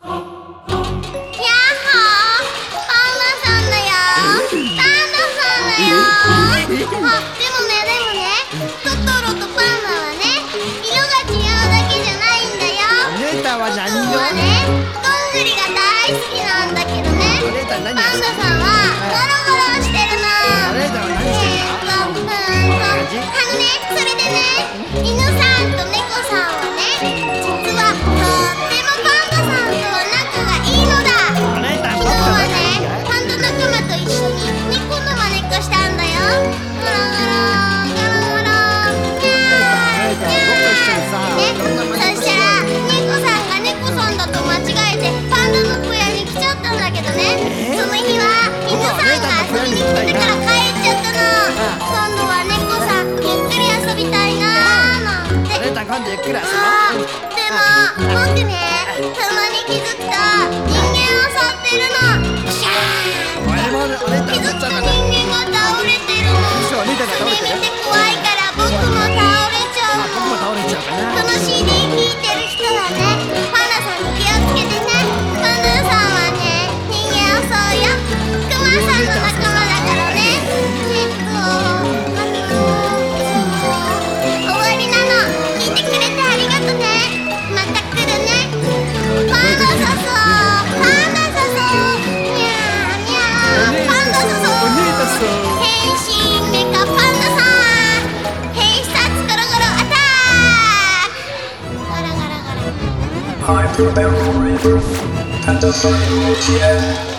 トトロとパンダはね、色が違うだけじゃないんだよ。 お姉たんは何僕はね、どんぐりが大好きなんだけどね。 お姉たん何パンダさんはゴロゴロしてるの。 お姉たんは何してるの？ それでね、犬さんと猫さんはね、実はとってもパンダさんとは仲がいいのだ。 お姉たん昨日はね、パンダ仲間と一緒に猫の真似っこしたんだよ。ゴロゴロゴロゴロそしたら猫さんが猫さんだと間違えてパンダの小屋に来ちゃったんだけどね、その日は犬さんが遊びに来てから帰っちゃったの。今度は猫さんゆっくり遊びたいなーなんて。 お姉たん今度ゆっくり遊ぼう。 でも僕ね、たまに気づくと人間を襲ってるの。ピシャーン俺もお姉たん気づくと襲っちゃった人んだ。 間が倒れてるの。 そう、お姉たんが倒れてる。 それ見て怖いから僕も倒れちゃう僕もの。 倒れちゃうかな。 この CD 聴いてる人はね、パンダさんに気をつけてね。パンダさんはね、人間を襲うよ。クマさんの仲間だからね。終わりなの。聞いてくれてありがとね。また来るね。パンダ誘う。パンダ誘う。にゃーにゃー。パンダ誘う。 お姉たんそう。 変身メカパンダさん。必殺ゴロゴロアタック。ガラガラガラ。 I'm the memory and the final